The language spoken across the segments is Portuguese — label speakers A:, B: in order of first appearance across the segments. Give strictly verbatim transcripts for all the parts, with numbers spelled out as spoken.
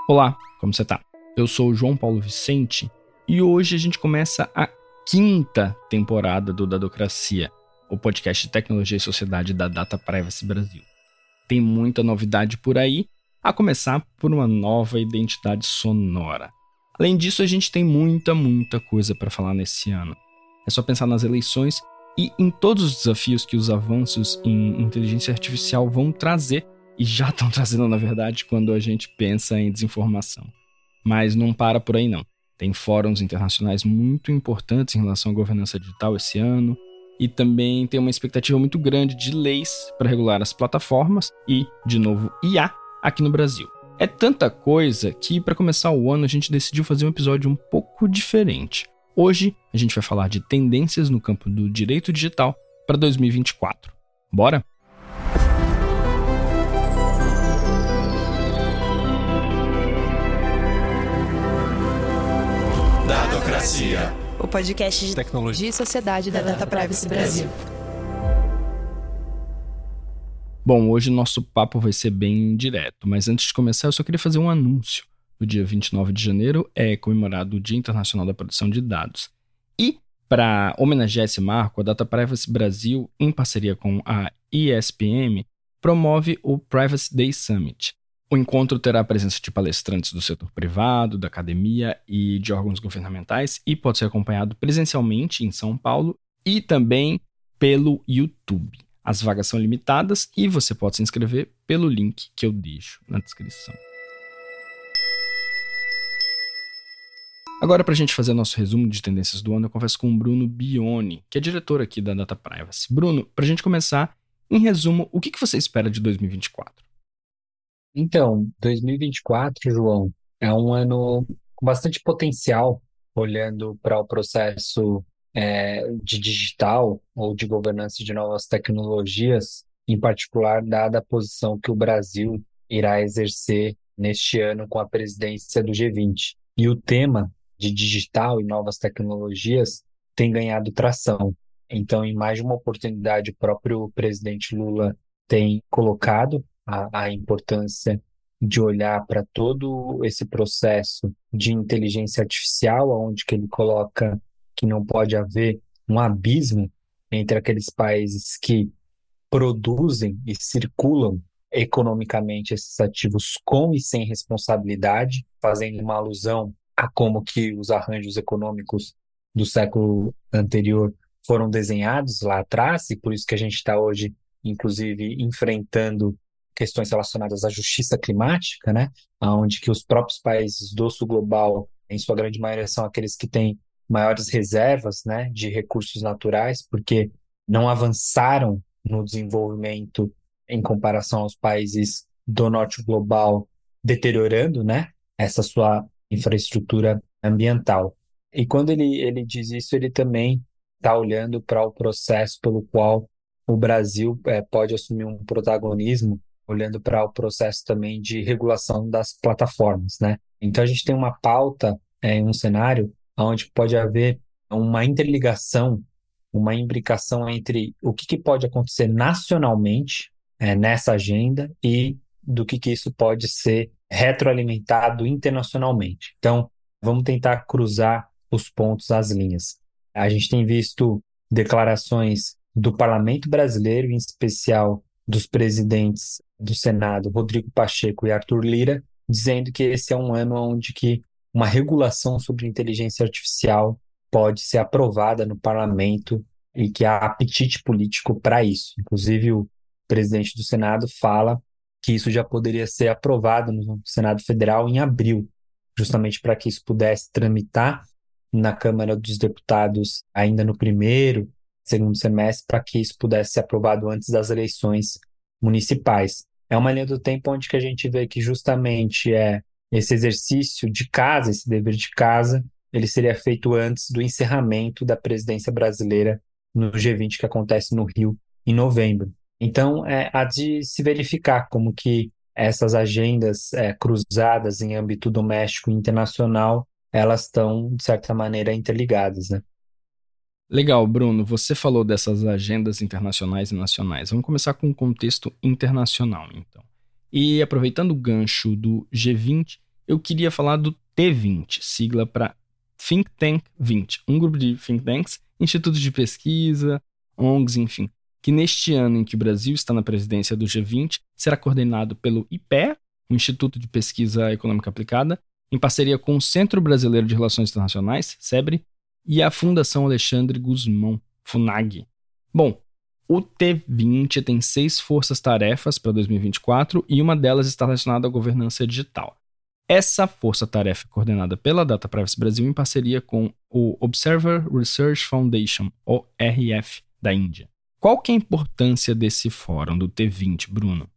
A: Olá, como você tá? Eu sou o João Paulo Vicente e hoje a gente começa a quinta temporada do Dadocracia, o podcast de tecnologia e sociedade da Data Privacy Brasil. Tem muita novidade por aí, a começar por uma nova identidade sonora. Além disso, a gente tem muita, muita coisa para falar nesse ano. É só pensar nas eleições e em todos os desafios que os avanços em inteligência artificial vão trazer, e já estão trazendo, na verdade, quando a gente pensa em desinformação. Mas não para por aí não. Tem fóruns internacionais muito importantes em relação à governança digital esse ano, e também tem uma expectativa muito grande de leis para regular as plataformas e, de novo, I A aqui no Brasil. É tanta coisa que, para começar o ano, a gente decidiu fazer um episódio um pouco diferente. Hoje, a gente vai falar de tendências no campo do direito digital para dois mil e vinte e quatro. Bora?
B: Dadocracia,
C: o podcast de tecnologia e sociedade da Data Privacy Brasil.
A: Bom, hoje o nosso papo vai ser bem direto, mas antes de começar eu só queria fazer um anúncio. No dia vinte e nove de janeiro é comemorado o Dia Internacional da Proteção de Dados. E, para homenagear esse marco, a Data Privacy Brasil, em parceria com a I S P M, promove o Privacy Day Summit. O encontro terá a presença de palestrantes do setor privado, da academia e de órgãos governamentais e pode ser acompanhado presencialmente em São Paulo e também pelo YouTube. As vagas são limitadas e você pode se inscrever pelo link que eu deixo na descrição. Agora, para a gente fazer nosso resumo de tendências do ano, eu converso com o Bruno Bione, que é diretor aqui da Data Privacy. Bruno, para a gente começar, em resumo, o que que você espera de dois mil e vinte e quatro?
D: Então, dois mil e vinte e quatro, João, é um ano com bastante potencial, olhando para o processo é, de digital ou de governança de novas tecnologias, em particular, dada a posição que o Brasil irá exercer neste ano com a presidência do G vinte. E o tema de digital e novas tecnologias tem ganhado tração. Então, em mais de uma oportunidade, o próprio presidente Lula tem colocado a, a importância de olhar para todo esse processo de inteligência artificial, onde que ele coloca que não pode haver um abismo entre aqueles países que produzem e circulam economicamente esses ativos com e sem responsabilidade, fazendo uma alusão a como que os arranjos econômicos do século anterior foram desenhados lá atrás, e por isso que a gente está hoje, inclusive, enfrentando questões relacionadas à justiça climática, né? Onde que os próprios países do sul global, em sua grande maioria, são aqueles que têm maiores reservas, né, de recursos naturais, porque não avançaram no desenvolvimento em comparação aos países do norte global, deteriorando, né, essa sua infraestrutura ambiental. E quando ele, ele diz isso, ele também está olhando para o processo pelo qual o Brasil é, pode assumir um protagonismo, olhando para o processo também de regulação das plataformas, né? Então a gente tem uma pauta é, em um cenário onde pode haver uma interligação, uma imbricação entre o que, que pode acontecer nacionalmente é, nessa agenda e do que, que isso pode ser retroalimentado internacionalmente. Então, vamos tentar cruzar os pontos, as linhas. A gente tem visto declarações do Parlamento Brasileiro, em especial dos presidentes do Senado, Rodrigo Pacheco e Arthur Lira, dizendo que esse é um ano onde que uma regulação sobre inteligência artificial pode ser aprovada no parlamento e que há apetite político para isso. Inclusive, o presidente do Senado fala que isso já poderia ser aprovado no Senado Federal em abril, justamente para que isso pudesse tramitar na Câmara dos Deputados ainda no primeiro, segundo semestre, para que isso pudesse ser aprovado antes das eleições municipais. É uma linha do tempo onde que a gente vê que justamente é esse exercício de casa, esse dever de casa, ele seria feito antes do encerramento da presidência brasileira no G vinte, que acontece no Rio em novembro. Então, é, há de se verificar como que essas agendas é, cruzadas em âmbito doméstico e internacional, elas estão, de certa maneira, interligadas, né?
A: Legal, Bruno. Você falou dessas agendas internacionais e nacionais. Vamos começar com o contexto internacional, então. E aproveitando o gancho do G vinte, eu queria falar do T vinte, sigla para Think Tank vinte, um grupo de think tanks, institutos de pesquisa, O N Gs, enfim, que neste ano em que o Brasil está na presidência do G vinte, será coordenado pelo I P E A, o Instituto de Pesquisa Econômica Aplicada, em parceria com o Centro Brasileiro de Relações Internacionais, SEBRE, e a Fundação Alexandre Guzmão, FUNAG. Bom, o T vinte tem seis forças-tarefas para dois mil e vinte e quatro e uma delas está relacionada à governança digital. Essa força-tarefa é coordenada pela Data Privacy Brasil em parceria com o Observer Research Foundation, O R F, da Índia. Qual que é a importância desse fórum do T vinte, Bruno?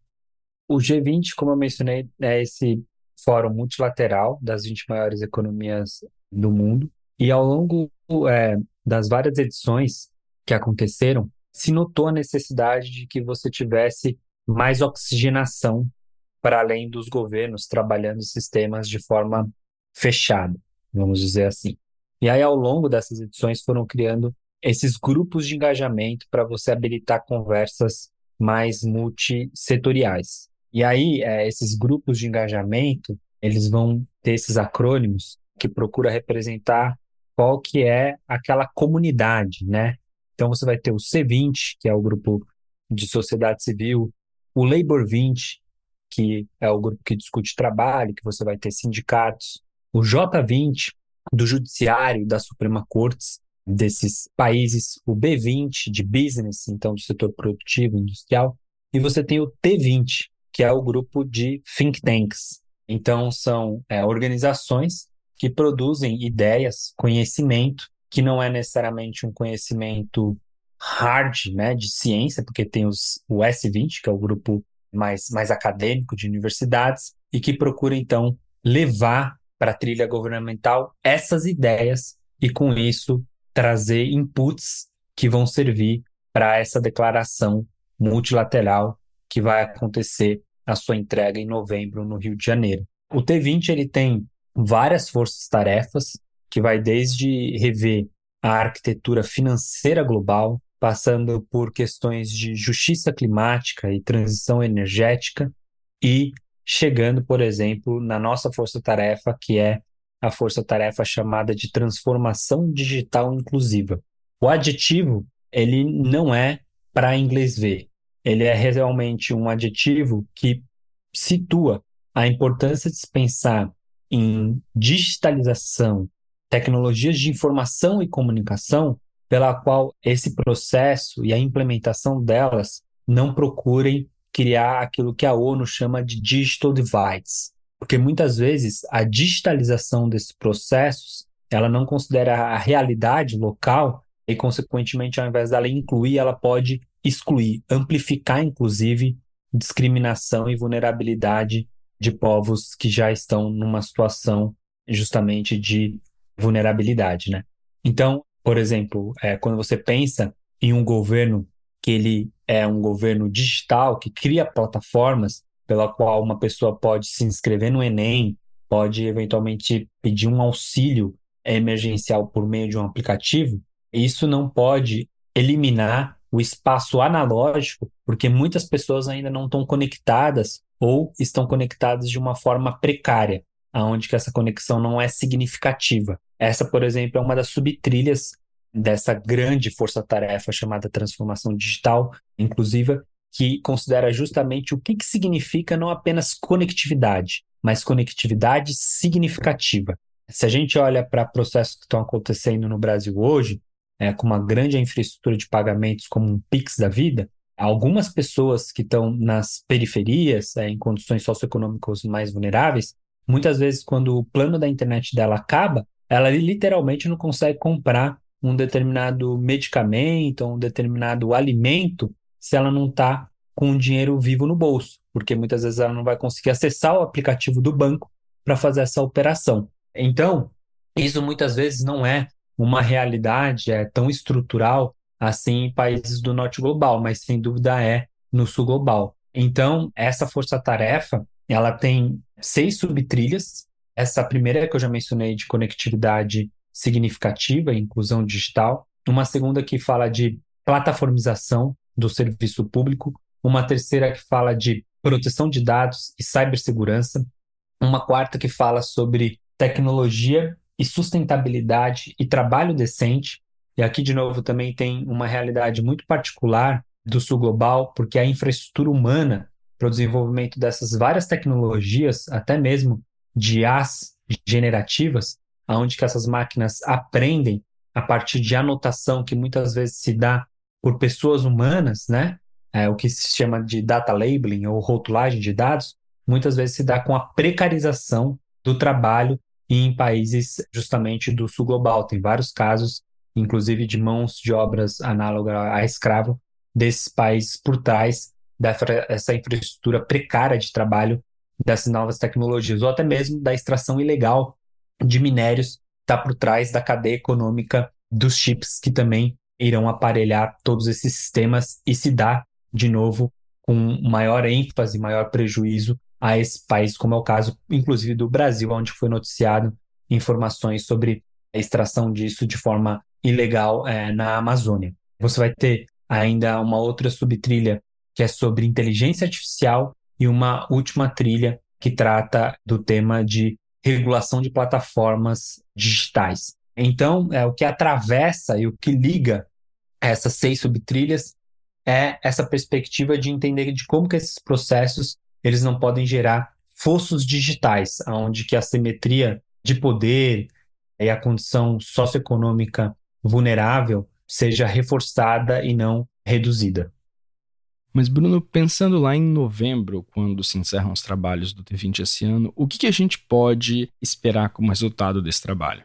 D: O G vinte, como eu mencionei, é esse fórum multilateral das vinte maiores economias do mundo. E ao longo é, das várias edições que aconteceram, se notou a necessidade de que você tivesse mais oxigenação para além dos governos trabalhando sistemas de forma fechada, vamos dizer assim. E aí, ao longo dessas edições, foram criando esses grupos de engajamento para você habilitar conversas mais multissetoriais. E aí, é, esses grupos de engajamento, eles vão ter esses acrônimos que procura representar qual que é aquela comunidade, né? Então, você vai ter o C vinte, que é o grupo de sociedade civil, o Labor vinte, que é o grupo que discute trabalho, que você vai ter sindicatos, o J vinte, do Judiciário, da Suprema Cortes, desses países, o B vinte, de Business, então do setor produtivo, industrial, e você tem o T vinte, que é o grupo de Think Tanks. Então, são é, organizações que produzem ideias, conhecimento, que não é necessariamente um conhecimento hard, né, de ciência, porque tem os, o S vinte, que é o grupo mais, mais acadêmico de universidades, e que procura, então, levar para a trilha governamental essas ideias e, com isso, trazer inputs que vão servir para essa declaração multilateral que vai acontecer a sua entrega em novembro no Rio de Janeiro. O T vinte ele tem várias forças-tarefas, que vai desde rever a arquitetura financeira global, passando por questões de justiça climática e transição energética, e chegando, por exemplo, na nossa força-tarefa, que é a força-tarefa chamada de transformação digital inclusiva. O adjetivo, ele não é para inglês ver, ele é realmente um adjetivo que situa a importância de se pensar em digitalização, tecnologias de informação e comunicação, pela qual esse processo e a implementação delas não procurem criar aquilo que a ONU chama de digital divides, porque muitas vezes a digitalização desses processos, ela não considera a realidade local e, consequentemente, ao invés dela incluir, ela pode excluir, amplificar, inclusive, discriminação e vulnerabilidade de povos que já estão numa situação justamente de vulnerabilidade, né? Então, por exemplo, é, quando você pensa em um governo que ele é um governo digital, que cria plataformas pela qual uma pessoa pode se inscrever no Enem, pode eventualmente pedir um auxílio emergencial por meio de um aplicativo, isso não pode eliminar o espaço analógico, porque muitas pessoas ainda não estão conectadas ou estão conectadas de uma forma precária, aonde que essa conexão não é significativa. Essa, por exemplo, é uma das subtrilhas dessa grande força-tarefa chamada transformação digital inclusiva, que considera justamente o que, que significa não apenas conectividade, mas conectividade significativa. Se a gente olha para processos que estão acontecendo no Brasil hoje, é, com uma grande infraestrutura de pagamentos como um Pix da vida, algumas pessoas que estão nas periferias, é, em condições socioeconômicas mais vulneráveis, muitas vezes quando o plano da internet dela acaba, ela literalmente não consegue comprar um determinado medicamento, um determinado alimento, se ela não está com o dinheiro vivo no bolso, porque muitas vezes ela não vai conseguir acessar o aplicativo do banco para fazer essa operação. Então, isso muitas vezes não é uma realidade é, tão estrutural assim em países do norte global, mas sem dúvida é no sul global. Então, essa força-tarefa, ela tem seis subtrilhas. Essa primeira que eu já mencionei de conectividade significativa, inclusão digital. Uma segunda que fala de plataformização do serviço público. Uma terceira que fala de proteção de dados e cibersegurança. uma quarta que fala sobre tecnologia e sustentabilidade e trabalho decente. E aqui, de novo, também tem uma realidade muito particular do sul global, porque a infraestrutura humana para o desenvolvimento dessas várias tecnologias, até mesmo de I As generativas, onde que essas máquinas aprendem a partir de anotação que muitas vezes se dá por pessoas humanas, né? É, o que se chama de data labeling ou rotulagem de dados, muitas vezes se dá com a precarização do trabalho em países justamente do sul global. Tem vários casos, inclusive de mãos de obras análogas a escravo, desses países por trás dessa infraestrutura precária de trabalho dessas novas tecnologias, ou até mesmo da extração ilegal de minérios, está por trás da cadeia econômica dos chips que também irão aparelhar todos esses sistemas e se dá, de novo, com maior ênfase, maior prejuízo a esse país, como é o caso, inclusive, do Brasil, onde foi noticiado informações sobre a extração disso de forma ilegal é, na Amazônia. Você vai ter ainda uma outra subtrilha que é sobre inteligência artificial e uma última trilha que trata do tema de regulação de plataformas digitais. Então, é, o que atravessa e o que liga essas seis subtrilhas é essa perspectiva de entender de como que esses processos eles não podem gerar fossos digitais, onde que a assimetria de poder e a condição socioeconômica vulnerável seja reforçada e não reduzida.
A: Mas, Bruno, pensando lá em novembro, quando se encerram os trabalhos do T vinte esse ano, o que, que a gente pode esperar como resultado desse trabalho?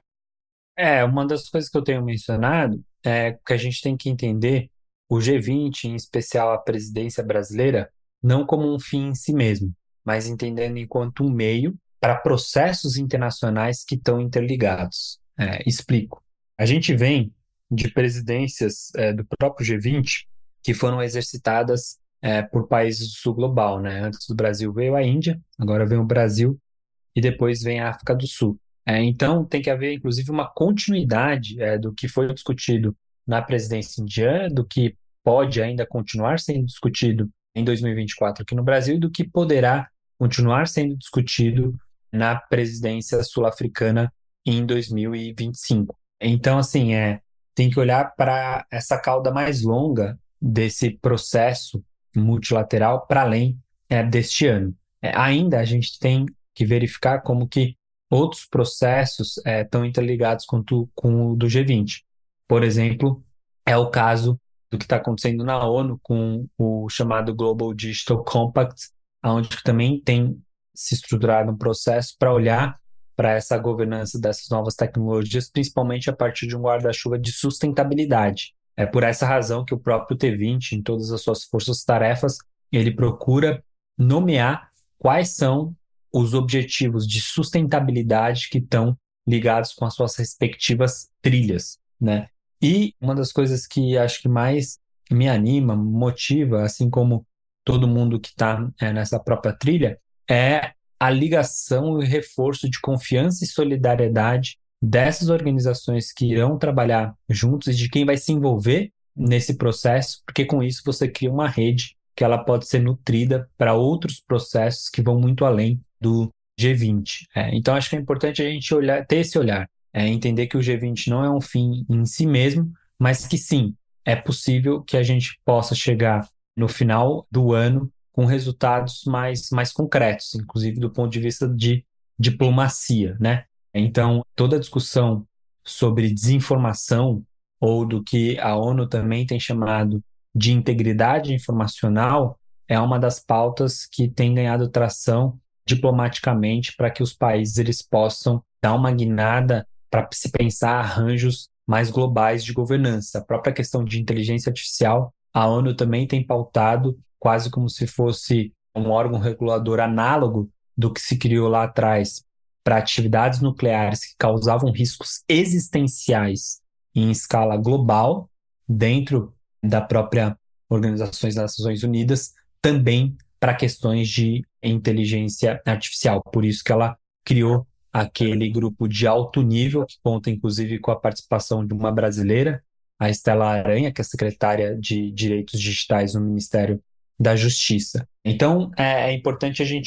D: É, uma das coisas que eu tenho mencionado é que a gente tem que entender o G vinte, em especial a presidência brasileira, não como um fim em si mesmo, mas entendendo enquanto um meio para processos internacionais que estão interligados. É, explico. A gente vem de presidências é, do próprio G vinte que foram exercitadas é, por países do sul global, né? Antes do Brasil veio a Índia, agora vem o Brasil e depois vem a África do Sul. É, então, tem que haver, inclusive, uma continuidade é, do que foi discutido na presidência indiana, do que pode ainda continuar sendo discutido em dois mil e vinte e quatro aqui no Brasil e do que poderá continuar sendo discutido na presidência sul-africana em dois mil e vinte e cinco. Então, assim, é, tem que olhar para essa cauda mais longa desse processo multilateral para além é, deste ano. É, ainda a gente tem que verificar como que outros processos é, estão interligados com, tu, com o do G vinte. Por exemplo, é o caso do que está acontecendo na ONU com o chamado Global Digital Compact, onde também tem se estruturado um processo para olhar para essa governança dessas novas tecnologias, principalmente a partir de um guarda-chuva de sustentabilidade. É por essa razão que o próprio T vinte, em todas as suas forças-tarefas, ele procura nomear quais são os objetivos de sustentabilidade que estão ligados com as suas respectivas trilhas, né? E uma das coisas que acho que mais me anima, motiva, assim como todo mundo que está é, nessa própria trilha, é a ligação e reforço de confiança e solidariedade dessas organizações que irão trabalhar juntos e de quem vai se envolver nesse processo, porque com isso você cria uma rede que ela pode ser nutrida para outros processos que vão muito além do G vinte. É, então, acho que é importante a gente olhar, ter esse olhar, é, entender que o G vinte não é um fim em si mesmo, mas que sim, é possível que a gente possa chegar no final do ano com resultados mais, mais concretos, inclusive do ponto de vista de diplomacia, né? Então, toda a discussão sobre desinformação, ou do que a ONU também tem chamado de integridade informacional, é uma das pautas que tem ganhado tração diplomaticamente para que os países eles possam dar uma guinada para se pensar arranjos mais globais de governança. A própria questão de inteligência artificial, a ONU também tem pautado quase como se fosse um órgão regulador análogo do que se criou lá atrás para atividades nucleares que causavam riscos existenciais em escala global, dentro da própria Organização das Nações Unidas, também para questões de inteligência artificial. Por isso que ela criou aquele grupo de alto nível, que conta inclusive com a participação de uma brasileira, a Estela Aranha, que é secretária de Direitos Digitais no Ministério da Justiça. Então, é, é importante a gente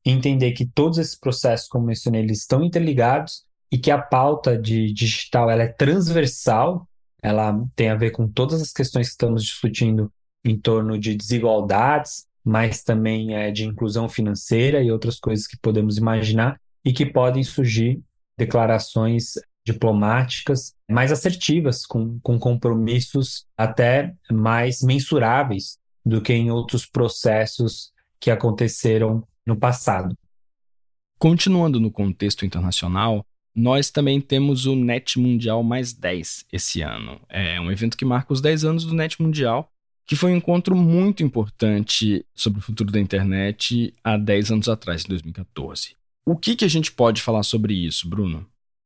D: entender que todos esses processos, como mencionei, eles estão interligados e que a pauta de digital ela é transversal, ela tem a ver com todas as questões que estamos discutindo em torno de desigualdades, mas também é, de inclusão financeira e outras coisas que podemos imaginar e que podem surgir declarações diplomáticas mais assertivas, com, com compromissos até mais mensuráveis do que em outros processos que aconteceram no passado.
A: Continuando no contexto internacional, nós também temos o Net Mundial mais dez esse ano. É um evento que marca os dez anos do Net Mundial, que foi um encontro muito importante sobre o futuro da internet há dez anos atrás, em dois mil e catorze. O que, que a gente pode falar sobre isso, Bruno?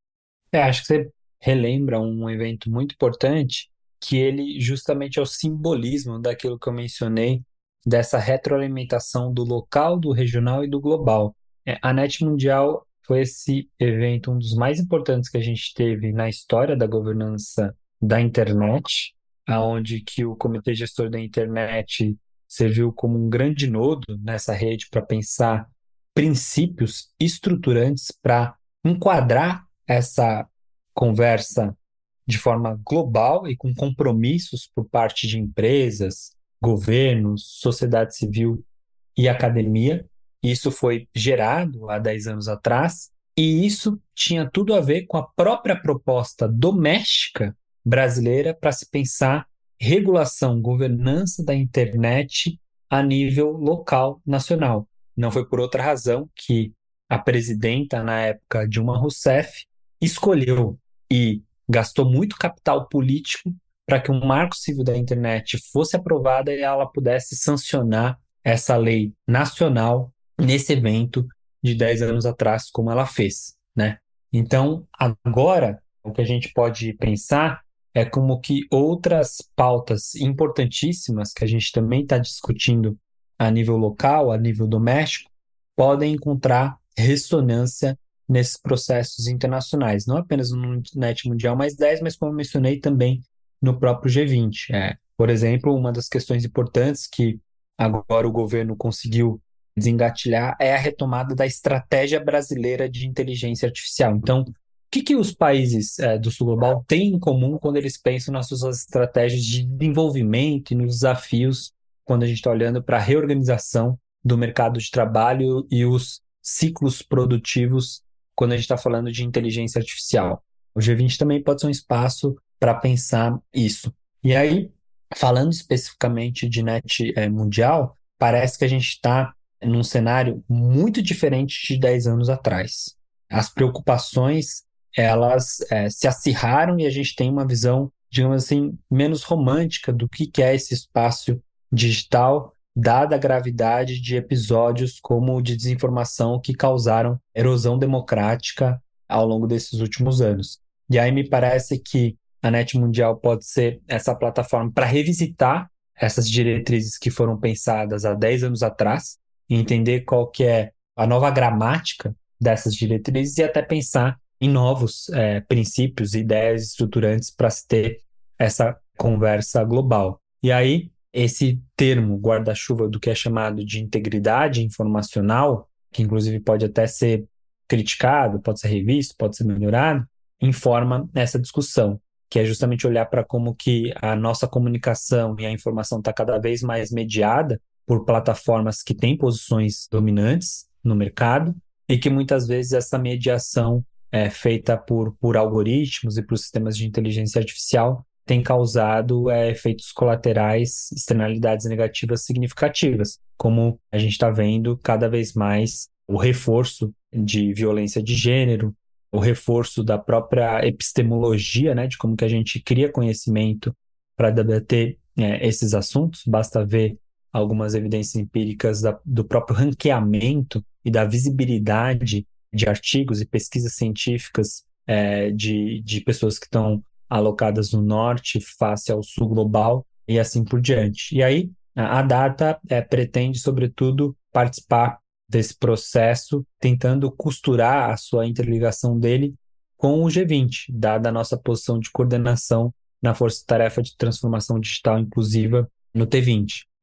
D: É, acho que você relembra um evento muito importante, que ele justamente é o simbolismo daquilo que eu mencionei, dessa retroalimentação do local, do regional e do global. É, a Net Mundial foi esse evento, um dos mais importantes que a gente teve na história da governança da internet, onde que o Comitê Gestor da Internet serviu como um grande nodo nessa rede para pensar princípios estruturantes para enquadrar essa conversa de forma global e com compromissos por parte de empresas, governos, sociedade civil e academia. Isso foi gerado há dez anos atrás e isso tinha tudo a ver com a própria proposta doméstica brasileira para se pensar regulação, governança da internet a nível local, nacional. Não foi por outra razão que a presidenta, na época, Dilma Rousseff, escolheu e gastou muito capital político para que um marco civil da internet fosse aprovado e ela pudesse sancionar essa lei nacional nesse evento de dez anos atrás, como ela fez, né? Então, agora, o que a gente pode pensar é como que outras pautas importantíssimas que a gente também está discutindo a nível local, a nível doméstico, podem encontrar ressonância nesses processos internacionais, não apenas no Net Mundial mais dez, mas como eu mencionei também no próprio G vinte. É, por exemplo, uma das questões importantes que agora o governo conseguiu desengatilhar é a retomada da estratégia brasileira de inteligência artificial. Então, o que, que os países é, do sul global têm em comum quando eles pensam nas suas estratégias de desenvolvimento e nos desafios quando a gente está olhando para a reorganização do mercado de trabalho e os ciclos produtivos quando a gente está falando de inteligência artificial? O G vinte também pode ser um espaço para pensar isso. E aí, falando especificamente de net é, mundial, parece que a gente está num cenário muito diferente de dez anos atrás. As preocupações, elas é, se acirraram e a gente tem uma visão, digamos assim, menos romântica do que é esse espaço digital, dada a gravidade de episódios como o de desinformação que causaram erosão democrática ao longo desses últimos anos. E aí me parece que a Net Mundial pode ser essa plataforma para revisitar essas diretrizes que foram pensadas há dez anos atrás, e entender qual que é a nova gramática dessas diretrizes e até pensar em novos é, princípios e ideias estruturantes para se ter essa conversa global. E aí, esse termo guarda-chuva do que é chamado de integridade informacional, que inclusive pode até ser criticado, pode ser revisto, pode ser melhorado, informa essa discussão, que é justamente olhar para como que a nossa comunicação e a informação está cada vez mais mediada por plataformas que têm posições dominantes no mercado e que muitas vezes essa mediação é feita por, por algoritmos e por sistemas de inteligência artificial tem causado é, efeitos colaterais, externalidades negativas significativas, como a gente está vendo cada vez mais o reforço de violência de gênero, o reforço da própria epistemologia, né, de como que a gente cria conhecimento para debater é, esses assuntos. Basta ver algumas evidências empíricas da, do próprio ranqueamento e da visibilidade de artigos e pesquisas científicas é, de, de pessoas que estão alocadas no norte face ao sul global e assim por diante. E aí a, a Data é, pretende, sobretudo, participar desse processo, tentando costurar a sua interligação dele com o G vinte, dada a nossa posição de coordenação na Força-Tarefa de Transformação Digital Inclusiva no T vinte.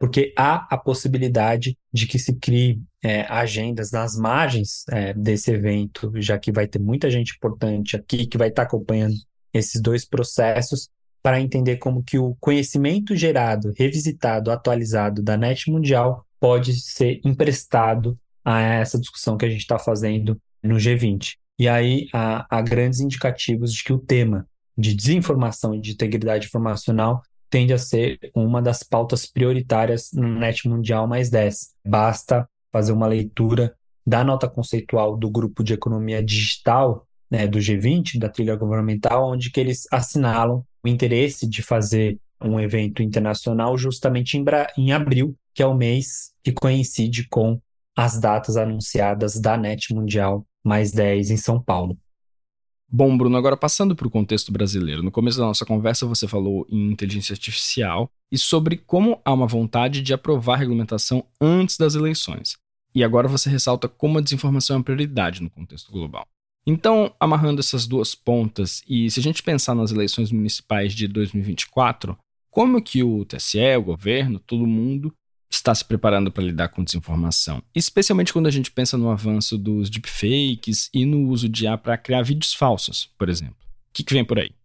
D: porque há a possibilidade de que se crie é, agendas nas margens é, desse evento, já que vai ter muita gente importante aqui que vai estar acompanhando esses dois processos, para entender como que o conhecimento gerado, revisitado, atualizado da Net Mundial pode ser emprestado a essa discussão que a gente está fazendo no G vinte. E aí há, há grandes indicativos de que o tema de desinformação e de integridade informacional tende a ser uma das pautas prioritárias no Net Mundial mais dez. Basta fazer uma leitura da nota conceitual do Grupo de Economia Digital, né, do G vinte, da trilha governamental, onde que eles assinalam o interesse de fazer um evento internacional justamente em, bra- em abril, que é o mês que coincide com as datas anunciadas da Net Mundial mais dez em São Paulo.
A: Bom, Bruno, agora passando para o contexto brasileiro. No começo da nossa conversa você falou em inteligência artificial e sobre como há uma vontade de aprovar a regulamentação antes das eleições. E agora você ressalta como a desinformação é uma prioridade no contexto global. Então, amarrando essas duas pontas, e se a gente pensar nas eleições municipais de dois mil e vinte e quatro, como que o T S E, o governo, todo mundo está se preparando para lidar com desinformação? Especialmente quando a gente pensa no avanço dos deepfakes e no uso de I A para criar vídeos falsos, por exemplo. O que, que vem por aí?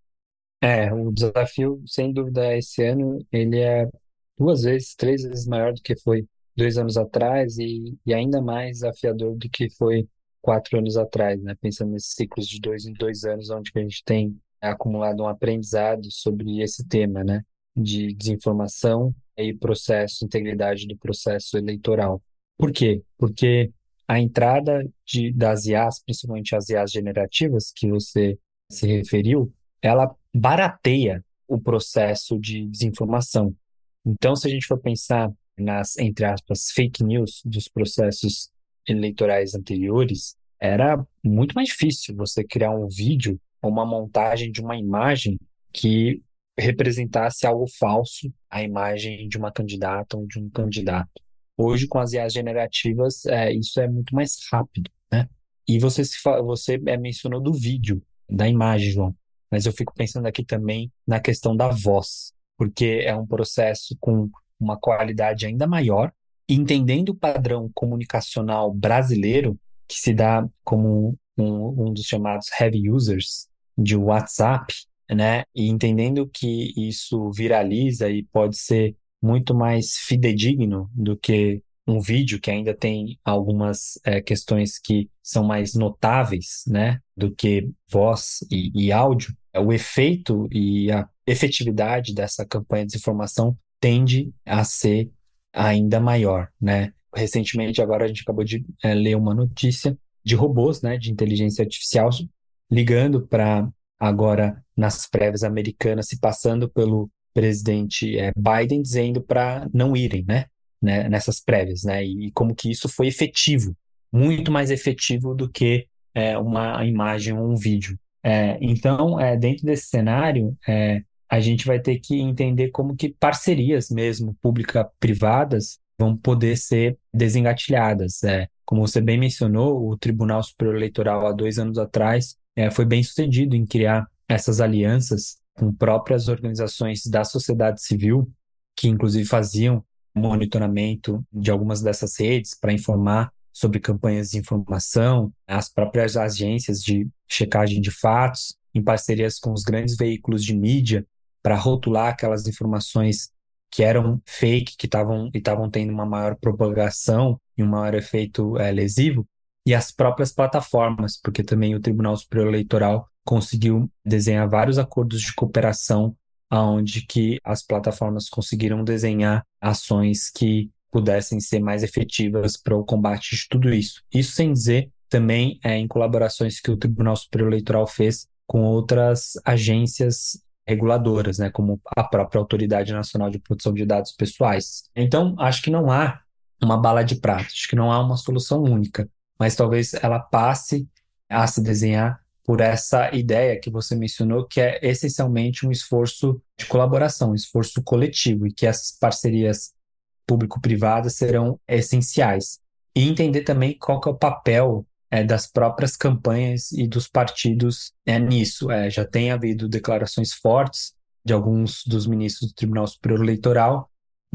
D: É, o desafio, sem dúvida, esse ano, ele é duas vezes, três vezes maior do que foi dois anos atrás e, e ainda mais desafiador do que foi quatro anos atrás, né? Pensando nesses ciclos de dois em dois anos, onde que a gente tem acumulado um aprendizado sobre esse tema, né? De desinformação e processo, integridade do processo eleitoral. Por quê? Porque a entrada de, das I As, principalmente as I As generativas, que você se referiu, ela barateia o processo de desinformação. Então, se a gente for pensar nas, entre aspas, fake news dos processos eleitorais anteriores, era muito mais difícil você criar um vídeo ou uma montagem de uma imagem que representasse algo falso, a imagem de uma candidata ou de um candidato. Hoje, com as I As generativas, é, isso é muito mais rápido, né? E você, se fa- você é, mencionou do vídeo, da imagem, João, mas eu fico pensando aqui também na questão da voz, porque é um processo com uma qualidade ainda maior, e entendendo o padrão comunicacional brasileiro, que se dá como um, um dos chamados heavy users de WhatsApp, né? E entendendo que isso viraliza e pode ser muito mais fidedigno do que um vídeo que ainda tem algumas é, questões que são mais notáveis, né? Do que voz e, e áudio, o efeito e a efetividade dessa campanha de desinformação tende a ser ainda maior, né? Recentemente, agora a gente acabou de é, ler uma notícia de robôs, né, de inteligência artificial ligando para agora nas prévias americanas, se passando pelo presidente é, Biden, dizendo para não irem, né, né, nessas prévias, né? E, e como que isso foi efetivo, muito mais efetivo do que é, uma imagem ou um vídeo. É, então, é, dentro desse cenário, é, a gente vai ter que entender como que parcerias mesmo pública-privadas vão poder ser desengatilhadas. É, como você bem mencionou, o Tribunal Superior Eleitoral, há dois anos atrás, é, foi bem sucedido em criar essas alianças com próprias organizações da sociedade civil, que inclusive faziam monitoramento de algumas dessas redes para informar sobre campanhas de informação, as próprias agências de checagem de fatos, em parcerias com os grandes veículos de mídia, para rotular aquelas informações que eram fake, que estavam e estavam tendo uma maior propagação e um maior efeito é, lesivo, e as próprias plataformas, porque também o Tribunal Superior Eleitoral conseguiu desenhar vários acordos de cooperação onde que as plataformas conseguiram desenhar ações que pudessem ser mais efetivas para o combate de tudo isso. Isso sem dizer também é, em colaborações que o Tribunal Superior Eleitoral fez com outras agências reguladoras, né, como a própria Autoridade Nacional de Proteção de Dados Pessoais. Então, acho que não há uma bala de prata, acho que não há uma solução única, mas talvez ela passe a se desenhar por essa ideia que você mencionou, que é essencialmente um esforço de colaboração, um esforço coletivo, e que essas parcerias público-privadas serão essenciais. E entender também qual que é o papel é, das próprias campanhas e dos partidos é, nisso. É, já tem havido declarações fortes de alguns dos ministros do Tribunal Superior Eleitoral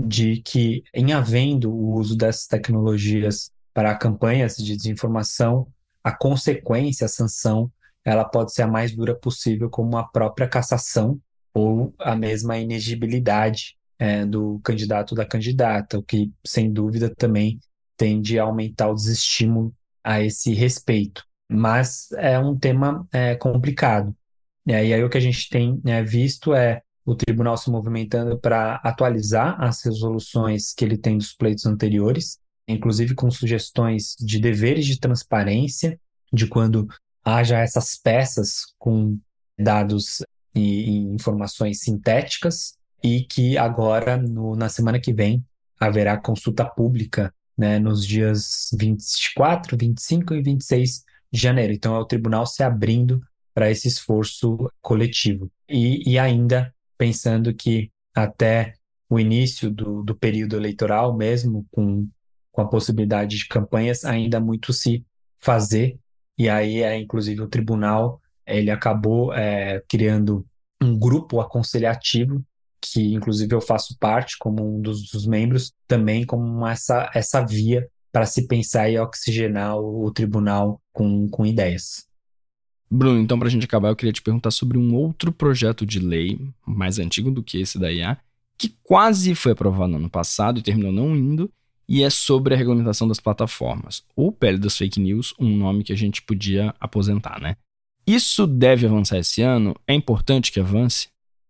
D: de que, em havendo o uso dessas tecnologias para campanhas de desinformação, a consequência, a sanção, ela pode ser a mais dura possível, como a própria cassação ou a mesma inegibilidade é, do candidato ou da candidata, o que, sem dúvida, também tende a aumentar o desestímulo a esse respeito. Mas é um tema é, complicado. E aí o que a gente tem né, visto é o tribunal se movimentando para atualizar as resoluções que ele tem dos pleitos anteriores, inclusive com sugestões de deveres de transparência, de quando haja essas peças com dados e, e informações sintéticas, e que agora, no, na semana que vem, haverá consulta pública, né, nos dias vinte e quatro, vinte e cinco e vinte e seis de janeiro. Então, é o tribunal se abrindo para esse esforço coletivo. E, e ainda pensando que até o início do, do período eleitoral, mesmo com, com a possibilidade de campanhas, ainda muito se fazer. E aí, é, inclusive, o tribunal ele acabou é, criando um grupo aconselhativo, que inclusive eu faço parte como um dos, dos membros, também como essa, essa via para se pensar e oxigenar o, o tribunal com, com ideias.
A: Bruno, então para a gente acabar, eu queria te perguntar sobre um outro projeto de lei, mais antigo do que esse da I A, que quase foi aprovado no ano passado e terminou não indo, e é sobre a regulamentação das plataformas, ou P L das Fake News, um nome que a gente podia aposentar, né? Isso deve avançar esse ano? É importante que avance?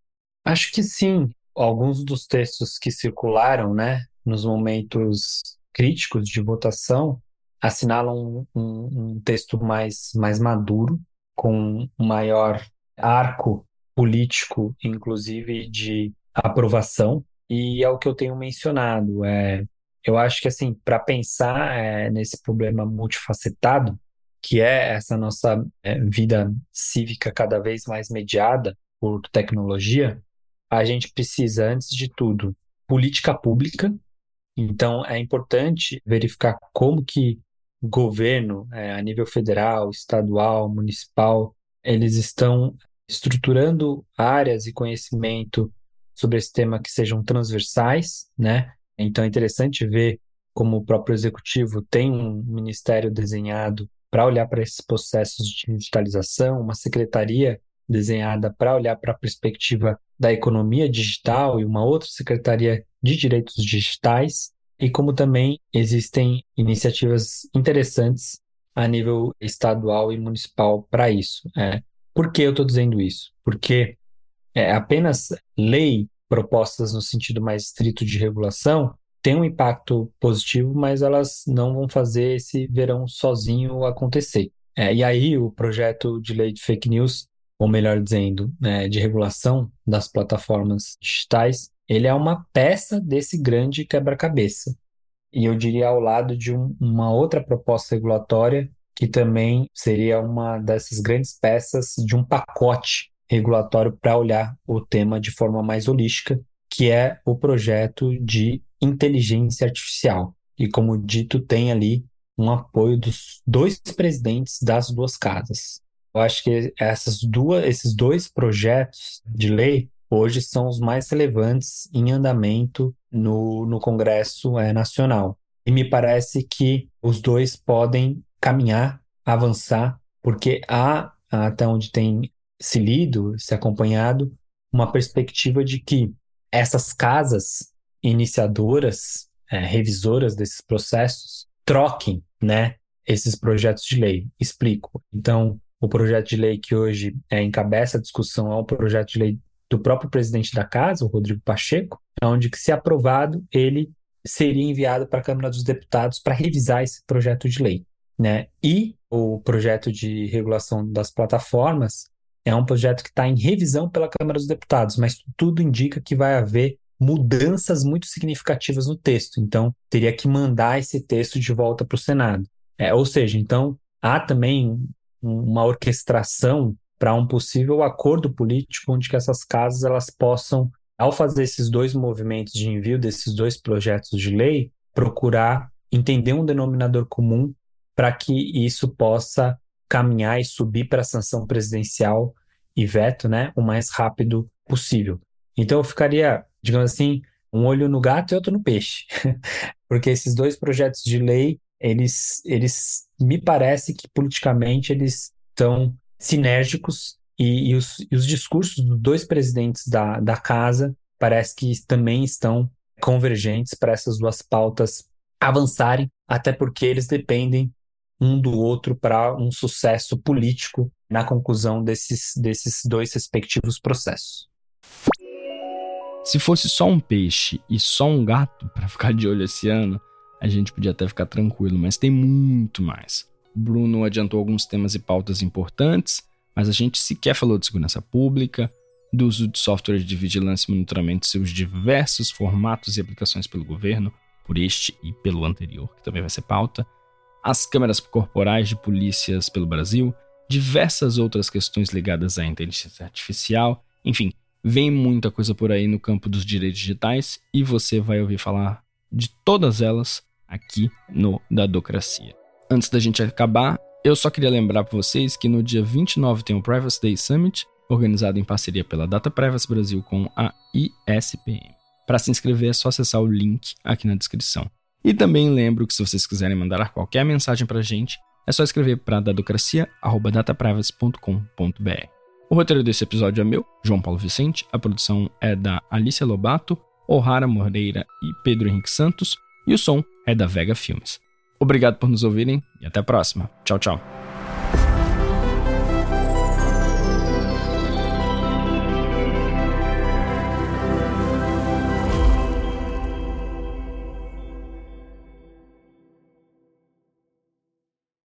D: Acho que sim. Alguns dos textos que circularam, né, nos momentos críticos de votação, assinalam um, um, um texto mais, mais maduro, com um maior arco político, inclusive de aprovação, e é o que eu tenho mencionado. É, eu acho que, assim, para pensar é, nesse problema multifacetado, que é essa nossa é, vida cívica cada vez mais mediada por tecnologia, a gente precisa, antes de tudo, política pública. Então, é importante verificar como que o governo, é, a nível federal, estadual, municipal, eles estão estruturando áreas e conhecimento sobre esse tema que sejam transversais, né? Então, é interessante ver como o próprio executivo tem um ministério desenhado para olhar para esses processos de digitalização, uma secretaria desenhada para olhar para a perspectiva da economia digital e uma outra secretaria de direitos digitais, e como também existem iniciativas interessantes a nível estadual e municipal para isso. É. Por que eu estou dizendo isso? Porque é, apenas lei propostas no sentido mais estrito de regulação tem um impacto positivo, mas elas não vão fazer esse verão sozinho acontecer. É, e aí o projeto de lei de fake news, ou melhor dizendo, né, de regulação das plataformas digitais, ele é uma peça desse grande quebra-cabeça. E eu diria ao lado de um, uma outra proposta regulatória que também seria uma dessas grandes peças de um pacote regulatório para olhar o tema de forma mais holística, que é o projeto de inteligência artificial. E como dito, tem ali um apoio dos dois presidentes das duas casas. Eu acho que essas duas, esses dois projetos de lei hoje são os mais relevantes em andamento no, no Congresso é, Nacional. E me parece que os dois podem caminhar, avançar, porque há, até onde tem se lido, se acompanhado, uma perspectiva de que essas casas iniciadoras, é, revisoras desses processos, troquem, né, esses projetos de lei. Explico. Então, o projeto de lei que hoje é, encabeça a discussão é um projeto de lei do próprio presidente da casa, o Rodrigo Pacheco, onde, que, se aprovado, ele seria enviado para a Câmara dos Deputados para revisar esse projeto de lei, né? E o projeto de regulação das plataformas é um projeto que está em revisão pela Câmara dos Deputados, mas tudo indica que vai haver mudanças muito significativas no texto. Então, teria que mandar esse texto de volta para o Senado. É, ou seja, então, há também uma orquestração para um possível acordo político onde que essas casas elas possam, ao fazer esses dois movimentos de envio desses dois projetos de lei, procurar entender um denominador comum para que isso possa caminhar e subir para a sanção presidencial e veto, né, o mais rápido possível. Então eu ficaria, digamos assim, um olho no gato e outro no peixe. Porque esses dois projetos de lei, eles, eles me parece que politicamente eles estão sinérgicos e, e, os, e os discursos dos dois presidentes da, da casa parece que também estão convergentes para essas duas pautas avançarem, até porque eles dependem um do outro para um sucesso político na conclusão desses, desses dois respectivos processos.
A: Se fosse só um peixe e só um gato para ficar de olho esse ano, a gente podia até ficar tranquilo, mas tem muito mais. O Bruno adiantou alguns temas e pautas importantes, mas a gente sequer falou de segurança pública, do uso de software de vigilância e monitoramento de seus diversos formatos e aplicações pelo governo, por este e pelo anterior, que também vai ser pauta, as câmeras corporais de polícias pelo Brasil, diversas outras questões ligadas à inteligência artificial, enfim, vem muita coisa por aí no campo dos direitos digitais e você vai ouvir falar de todas elas aqui no Dadocracia. Antes da gente acabar, eu só queria lembrar para vocês que no dia vinte e nove tem o Privacy Day Summit, organizado em parceria pela Data Privacy Brasil com a I S P M. Para se inscrever é só acessar o link aqui na descrição. E também lembro que se vocês quiserem mandar qualquer mensagem para a gente, é só escrever para dadocracia arroba dataprivacy ponto com ponto b r. O roteiro desse episódio é meu, João Paulo Vicente, a produção é da Alicia Lobato, O'Hara Moreira e Pedro Henrique Santos, e o som é da Vega Filmes. Obrigado por nos ouvirem e até a próxima. Tchau, tchau.